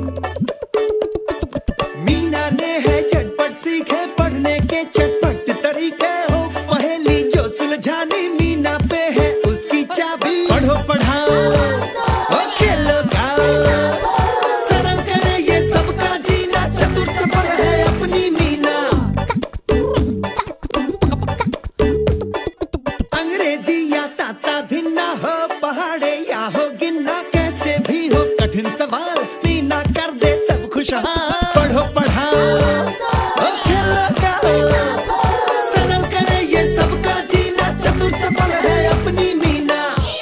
मीना ने है झटपट सीखे पढ़ने के चटपट तरीके, हो पहेली जो सुलझानी मीना पे है उसकी चाबी। पढ़ो पढ़ाओ और खेलो गाओ, सरल करे ये सबका जीना, चतुर चपल है अपनी मीना। अंग्रेजी या ताता धिन्ना हो, पहाड़े या हो गिनना, कैसे भी हो कठिन सवाल मीना कर दे सब खुशहाल। पढ़ो पढ़ाओ और खेलो गाओ, सरल करे ये सबका जीना, चतुर चपल है अपनी मीना।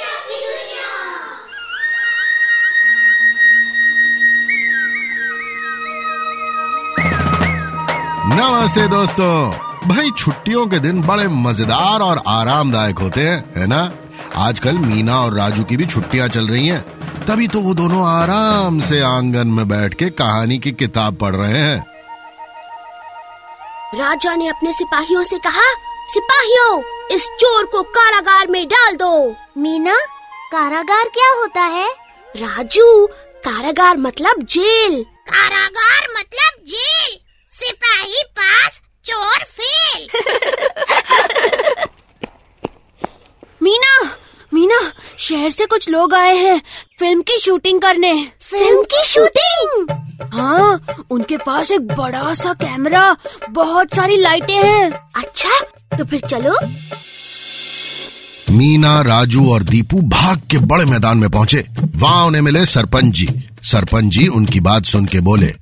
नमस्ते दोस्तों। भाई छुट्टियों के दिन बड़े मजेदार और आरामदायक होते हैं, है ना? आजकल मीना और राजू की भी छुट्टियां चल रही हैं, तभी तो वो दोनों आराम से आंगन में बैठ के कहानी की किताब पढ़ रहे हैं। राजा ने अपने सिपाहियों से कहा, सिपाहियों, इस चोर को कारागार में डाल दो। मीना, कारागार क्या होता है? राजू, कारागार मतलब जेल। कारागार मतलब जेल। सिपाही पास, चोर फेल। मीना, शहर से कुछ लोग आए हैं फिल्म की शूटिंग करने। फिल्म की शूटिंग? हाँ, उनके पास एक बड़ा सा कैमरा, बहुत सारी लाइटें हैं। अच्छा, तो फिर चलो। मीना, राजू और दीपू भाग के बड़े मैदान में पहुंचे। वहां उन्हें मिले सरपंच जी। सरपंच जी उनकी बात सुन के बोले,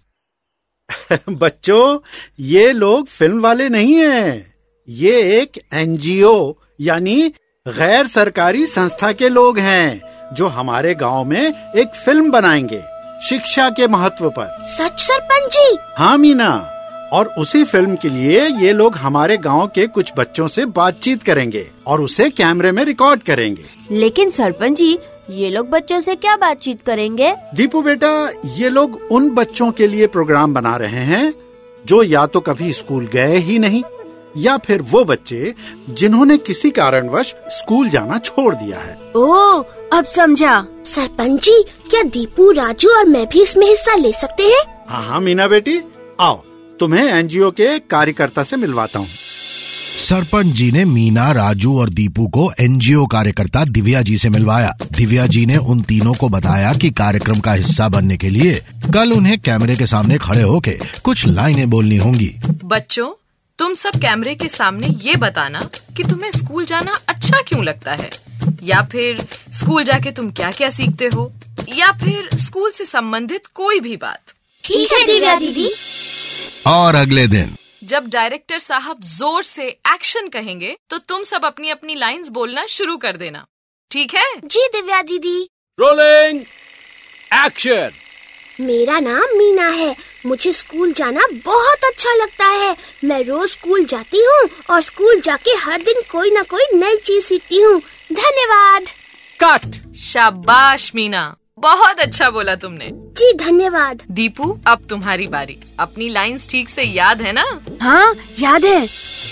बच्चों, ये लोग फिल्म वाले नहीं हैं। ये एक एनजीओ यानी गैर सरकारी संस्था के लोग हैं, जो हमारे गांव में एक फिल्म बनाएंगे शिक्षा के महत्व पर। सच सरपंच जी? हाँ मीना, और उसी फिल्म के लिए ये लोग हमारे गांव के कुछ बच्चों से बातचीत करेंगे और उसे कैमरे में रिकॉर्ड करेंगे। लेकिन सरपंच जी, ये लोग बच्चों से क्या बातचीत करेंगे? दीपू बेटा, ये लोग उन बच्चों के लिए प्रोग्राम बना रहे हैं जो या तो कभी स्कूल गए ही नहीं, या फिर वो बच्चे जिन्होंने किसी कारणवश स्कूल जाना छोड़ दिया है। ओह, अब समझा। सरपंच जी, क्या दीपू, राजू और मैं भी इसमें हिस्सा ले सकते हैं? हाँ मीना बेटी, आओ तुम्हें एनजीओ के कार्यकर्ता से मिलवाता हूँ। सरपंच जी ने मीना, राजू और दीपू को एनजीओ कार्यकर्ता दिव्या जी से मिलवाया। दिव्या जी ने उन तीनों को बताया कि कार्यक्रम का हिस्सा बनने के लिए कल उन्हें कैमरे के सामने खड़े होके कुछ लाइनें बोलनी होंगी। बच्चों, तुम सब कैमरे के सामने ये बताना कि तुम्हें स्कूल जाना अच्छा क्यों लगता है, या फिर स्कूल जाके तुम क्या क्या सीखते हो, या फिर स्कूल से संबंधित कोई भी बात। ठीक है दिव्या दीदी। और अगले दिन जब डायरेक्टर साहब जोर से एक्शन कहेंगे तो तुम सब अपनी अपनी लाइंस बोलना शुरू कर देना, ठीक है? जी दिव्या दीदी। Rolling action. मेरा नाम मीना है, मुझे स्कूल जाना बहुत अच्छा लगता है। मैं रोज स्कूल जाती हूँ और स्कूल जाके हर दिन कोई न कोई नई चीज सीखती हूँ। धन्यवाद। कट। शाबाश मीना, बहुत अच्छा बोला तुमने। जी धन्यवाद। दीपू, अब तुम्हारी बारी। अपनी लाइंस ठीक से याद है ना? हाँ, याद है।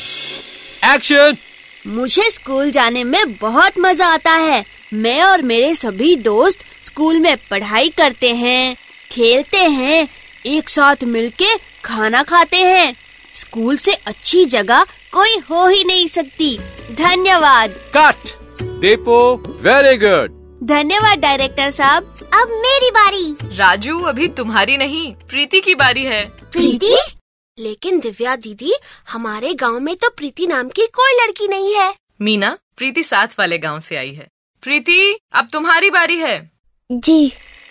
एक्शन। मुझे स्कूल जाने में बहुत मजा आता है। मैं और मेरे सभी दोस्त स्कूल में पढ़ाई करते हैं, खेलते हैं, एक साथ मिलके खाना खाते हैं। स्कूल से अच्छी जगह कोई हो ही नहीं सकती। धन्यवाद। कट। Deepu, very good. धन्यवाद डायरेक्टर साहब। अब मेरी बारी। राजू, अभी तुम्हारी नहीं, प्रीति की बारी है। प्रीति? लेकिन दिव्या दीदी, हमारे गांव में तो प्रीति नाम की कोई लड़की नहीं है। मीना, प्रीति साथ वाले गांव से आई है। प्रीति, अब तुम्हारी बारी है। जी।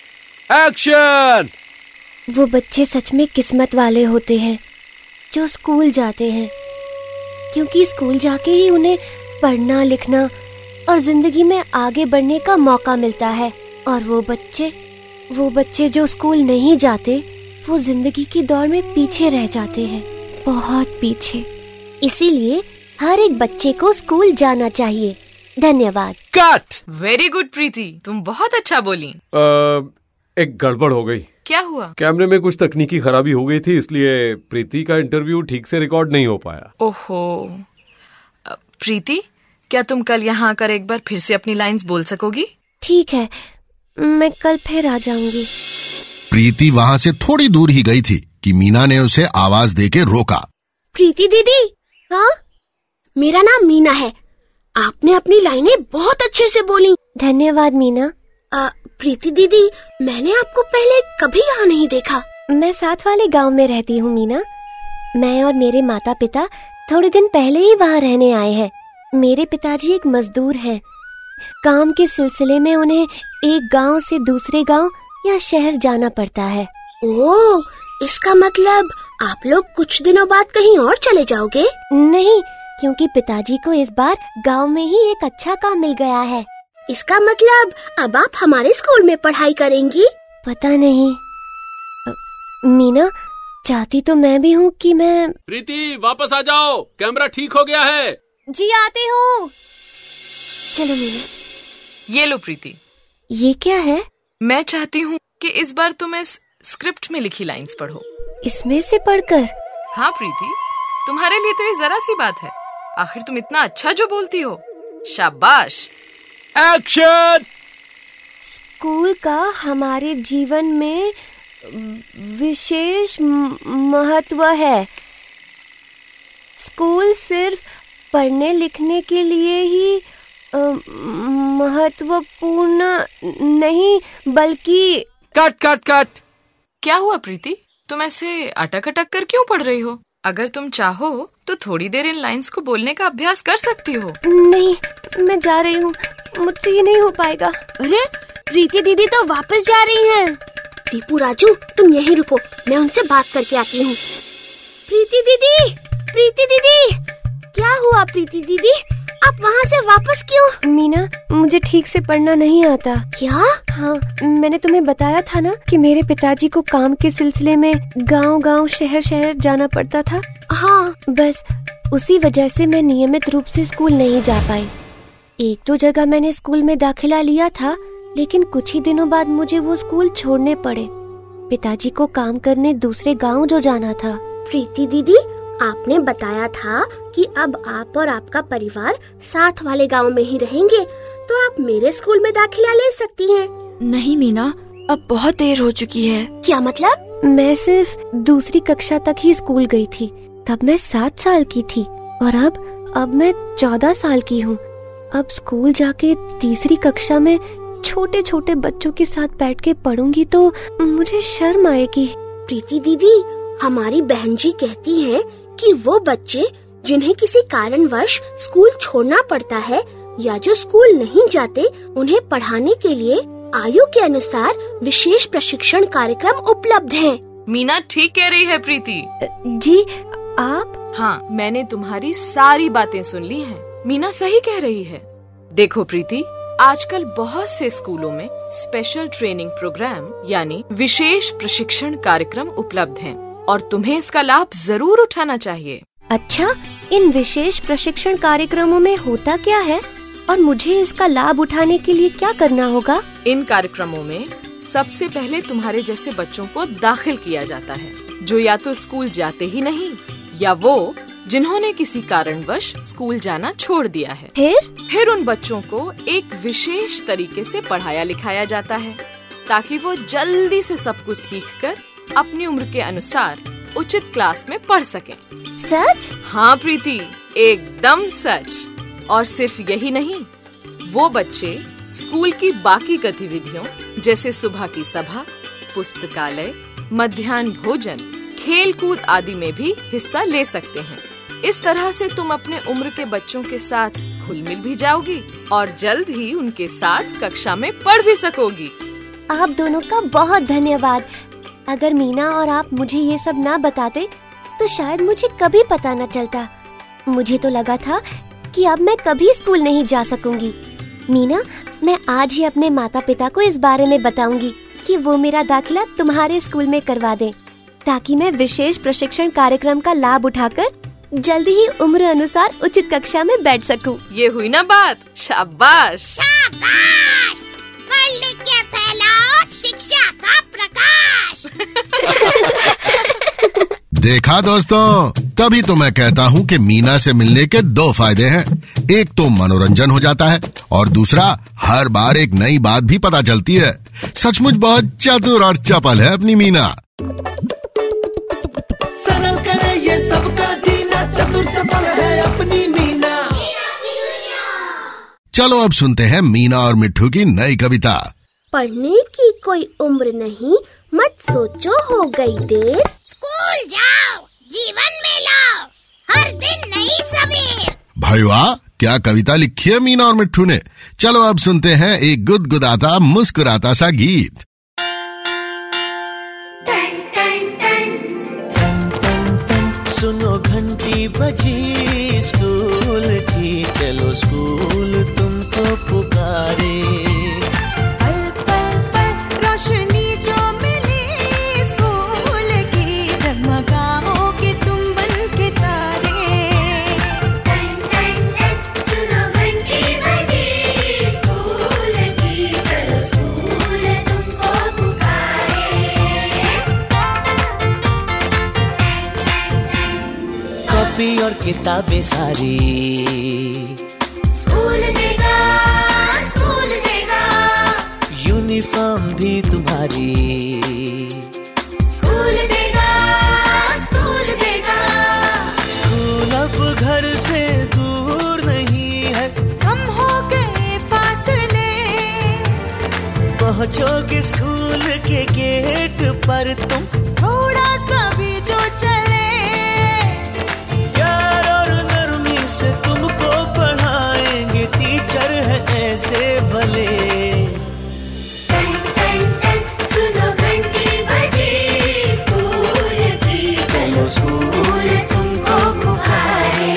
एक्शन। वो बच्चे सच में किस्मत वाले होते हैं जो स्कूल जाते हैं, क्योंकि स्कूल जाके ही उन्हें पढ़ना, लिखना और जिंदगी में आगे बढ़ने का मौका मिलता है। और वो बच्चे जो स्कूल नहीं जाते, वो जिंदगी की दौड़ में पीछे रह जाते हैं, बहुत पीछे। इसीलिए हर एक बच्चे को स्कूल जाना चाहिए। धन्यवाद। कट। वेरी गुड प्रीति, तुम बहुत अच्छा बोली। एक गड़बड़ हो गई। क्या हुआ? कैमरे में कुछ तकनीकी खराबी हो गई थी, इसलिए प्रीति का इंटरव्यू ठीक से रिकॉर्ड नहीं हो पाया। ओहो। प्रीति, क्या तुम कल यहाँ आकर एक बार फिर से अपनी लाइंस बोल सकोगी? ठीक है, मैं कल फिर आ जाऊंगी। प्रीति वहां से थोड़ी दूर ही गई थी कि मीना ने उसे आवाज देके रोका। प्रीति दीदी। हाँ, मेरा नाम मीना है। आपने अपनी लाइनें बहुत अच्छे से बोली। धन्यवाद मीना। प्रीति दीदी, मैंने आपको पहले कभी यहाँ नहीं देखा। मैं साथ वाले गांव में रहती हूँ मीना। मैं और मेरे माता पिता थोड़े दिन पहले ही वहाँ रहने आए हैं। मेरे पिताजी एक मजदूर हैं। काम के सिलसिले में उन्हें एक गांव से दूसरे गांव या शहर जाना पड़ता है। ओह, इसका मतलब आप लोग कुछ दिनों बाद कहीं और चले जाओगे? नहीं, क्योंकि पिताजी को इस बार गांव में ही एक अच्छा काम मिल गया है। इसका मतलब अब आप हमारे स्कूल में पढ़ाई करेंगी? पता नहीं। मीना, चाहती तो मैं भी हूँ कि मैं। प्रीति, वापस आ जाओ, कैमरा ठीक हो गया है। जी आती हूँ। चलो मीना। ये लो प्रीति। ये क्या है? मैं चाहती हूँ कि इस बार तुम इस स्क्रिप्ट में लिखी लाइंस पढ़ो। इसमें से पढ़कर? हाँ प्रीति, तुम्हारे लिए तो ये जरा सी बात है। आखिर तुम इतना अच्छा जो बोलती हो। शाबाश। एक्शन। स्कूल का हमारे जीवन में विशेष महत्व है। स्कूल सिर्फ पढ़ने लिखने के लिए ही महत्वपूर्ण नहीं, बल्कि। Cut cut cut. क्या हुआ प्रीति, तुम ऐसे अटक अटक कर क्यों पढ़ रही हो? अगर तुम चाहो तो थोड़ी देर इन लाइंस को बोलने का अभ्यास कर सकती हो। नहीं, मैं जा रही हूँ, मुझसे ये नहीं हो पाएगा। अरे, प्रीति दीदी तो वापस जा रही हैं। दीपू, राजू, तुम यहीं रुको, मैं उनसे बात करके आती हूँ। प्रीति दीदी, प्रीति दीदी, क्या हुआ प्रीति दीदी? आप वहाँ से वापस क्यों? मीना, मुझे ठीक से पढ़ना नहीं आता। क्या? हाँ, मैंने तुम्हें बताया था ना कि मेरे पिताजी को काम के सिलसिले में गांव-गांव, शहर-शहर जाना पड़ता था। हाँ, बस उसी वजह से मैं नियमित रूप से स्कूल नहीं जा पाई। एक दो जगह मैंने स्कूल में दाखिला लिया था, लेकिन कुछ ही दिनों बाद मुझे वो स्कूल छोड़ने पड़े। पिताजी को काम करने दूसरे गाँव जो जाना था। प्रीति दीदी, आपने बताया था कि अब आप और आपका परिवार साथ वाले गांव में ही रहेंगे, तो आप मेरे स्कूल में दाखिला ले सकती हैं। नहीं मीना, अब बहुत देर हो चुकी है। क्या मतलब? मैं सिर्फ दूसरी कक्षा तक ही स्कूल गई थी। तब मैं 7 साल की थी और अब मैं 14 साल की हूँ। अब स्कूल जाके तीसरी कक्षा में छोटे छोटे बच्चों के साथ बैठ के पढ़ूंगी तो मुझे शर्म आएगी। प्रीति दीदी, हमारी बहन जी कहती हैं कि वो बच्चे जिन्हें किसी कारणवश स्कूल छोड़ना पड़ता है या जो स्कूल नहीं जाते, उन्हें पढ़ाने के लिए आयु के अनुसार विशेष प्रशिक्षण कार्यक्रम उपलब्ध हैं। मीना ठीक कह रही है प्रीति। जी, आप? हाँ, मैंने तुम्हारी सारी बातें सुन ली हैं। मीना सही कह रही है। देखो प्रीति, आजकल बहुत से स्कूलों में स्पेशल ट्रेनिंग प्रोग्राम यानी विशेष प्रशिक्षण कार्यक्रम उपलब्ध हैं और तुम्हें इसका लाभ जरूर उठाना चाहिए। अच्छा, इन विशेष प्रशिक्षण कार्यक्रमों में होता क्या है और मुझे इसका लाभ उठाने के लिए क्या करना होगा? इन कार्यक्रमों में सबसे पहले तुम्हारे जैसे बच्चों को दाखिल किया जाता है, जो या तो स्कूल जाते ही नहीं या वो जिन्होंने किसी कारणवश स्कूल जाना छोड़ दिया है। फिर उन बच्चों को एक विशेष तरीके से पढ़ाया लिखाया जाता है ताकि वो जल्दी से सब कुछ सीखकर अपनी उम्र के अनुसार उचित क्लास में पढ़ सकें। सच? हाँ प्रीति, एकदम सच। और सिर्फ यही नहीं, वो बच्चे स्कूल की बाकी गतिविधियों जैसे सुबह की सभा, पुस्तकालय, मध्याह्न भोजन, खेल कूद आदि में भी हिस्सा ले सकते हैं। इस तरह से तुम अपने उम्र के बच्चों के साथ घुल मिल भी जाओगी और जल्द ही उनके साथ कक्षा में पढ़ भी सकोगी। आप दोनों का बहुत धन्यवाद। अगर मीना और आप मुझे ये सब ना बताते तो शायद मुझे कभी पता न चलता। मुझे तो लगा था कि अब मैं कभी स्कूल नहीं जा सकूंगी। मीना, मैं आज ही अपने माता पिता को इस बारे में बताऊंगी कि वो मेरा दाखिला तुम्हारे स्कूल में करवा दें, ताकि मैं विशेष प्रशिक्षण कार्यक्रम का लाभ उठाकर जल्दी ही उम्र अनुसार उचित कक्षा में बैठ सकूं। ये हुई ना बात? शाबाश। शाबाश। पढ़ लिख के फैलाओ शिक्षा का प्रकाश। देखा दोस्तों, तभी तो मैं कहता हूँ कि मीना से मिलने के 2 फायदे हैं। एक तो मनोरंजन हो जाता है और दूसरा, हर बार एक नई बात भी पता चलती है। सचमुच बहुत चतुर और चपल है अपनी मीना। सरल करे ये सबका जीना, चतुर चपल है अपनी मीना। चलो अब सुनते हैं मीना और मिट्ठू की नई कविता। पढ़ने की कोई उम्र नहीं, मत सोचो हो गई देर। स्कूल जाओ, जीवन में लाओ, हर दिन नई सवेर। भाई वाह, क्या कविता लिखी है मीना और मिट्ठू ने। चलो अब सुनते हैं एक गुदगुदाता मुस्कुराता सा गीत। सुनो घंटी बजी स्कूल की, चलो स्कूल तुमको पुकारे। पल पल पल रोशनी जो मिली स्कूल की, जगमगाओगे तुम बन के तारे। सुनो घंटी बजी स्कूल की, चलो स्कूल तुमको पुकारे। कॉपी और किताबें सारी स्कूल देगा, स्कूल देगा, यूनिफॉर्म भी तुम्हारी स्कूल देगा, स्कूल देगा। स्कूल अब घर से दूर नहीं है, कम हो गए फासले, पहुँचोगे स्कूल के गेट पर तुम। थोड़ा सा भी जो चले, प्यार और नरमी से तुमको पढ़ाएंगे, टीचर है ऐसे भले। सुनो घंटी बजी स्कूल की, चलो स्कूल तुमको पुकारे।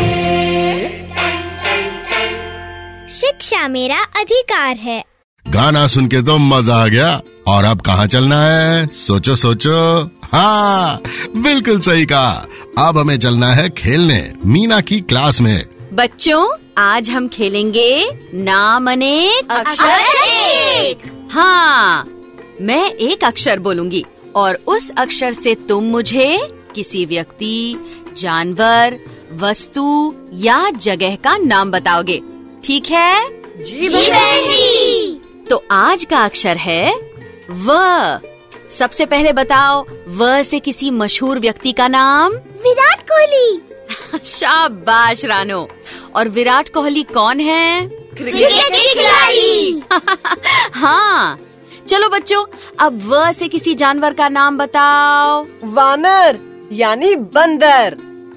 शिक्षा मेरा अधिकार है। गाना सुन के तो मजा आ गया। और अब कहाँ चलना है? सोचो सोचो। हाँ, बिल्कुल सही कहा। अब हमें चलना है खेलने मीना की क्लास में। बच्चों, आज हम खेलेंगे नाम अनेक अक्षर एक। हाँ, मैं एक अक्षर बोलूंगी और उस अक्षर से तुम मुझे किसी व्यक्ति, जानवर, वस्तु या जगह का नाम बताओगे। ठीक है? जी बहन जी। तो आज का अक्षर है व। सबसे पहले बताओ, व से किसी मशहूर व्यक्ति का नाम। विराट कोहली। शाबाश रानो। और विराट कोहली कौन है? क्रिकेट के खिलाड़ी। हाँ, चलो बच्चों, अब व से किसी जानवर का नाम बताओ। वानर यानी बंदर।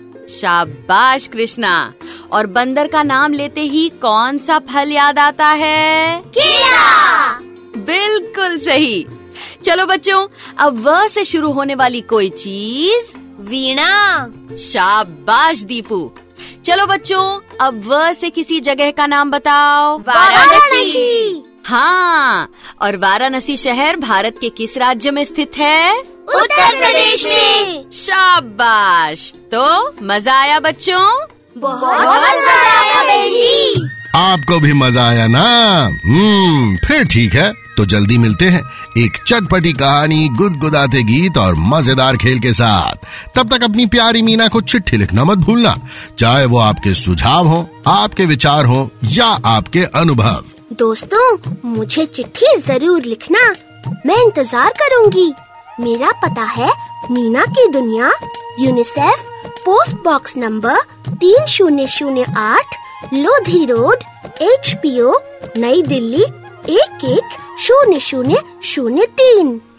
शाबाश कृष्णा। और बंदर का नाम लेते ही कौन सा फल याद आता है? केला। बिल्कुल सही। चलो बच्चों, अब व से शुरू होने वाली कोई चीज। वीणा। शाबाश दीपू। चलो बच्चों, अब व से किसी जगह का नाम बताओ। वाराणसी। हाँ, और वाराणसी शहर भारत के किस राज्य में स्थित है? उत्तर प्रदेश में। शाबाश। तो मजा आया बच्चों? बहुत मजा आया बहन जी। आपको भी मजा आया ना? फिर ठीक है, तो जल्दी मिलते हैं एक चटपटी कहानी, गुदगुदाते गीत और मजेदार खेल के साथ। तब तक अपनी प्यारी मीना को चिट्ठी लिखना मत भूलना, चाहे वो आपके सुझाव हो, आपके विचार हो या आपके अनुभव। दोस्तों, मुझे चिट्ठी जरूर लिखना, मैं इंतजार करूंगी। मेरा पता है मीना की दुनिया, UNICEF, post box number 3008, Lodhi road, HPO, New Delhi 110003।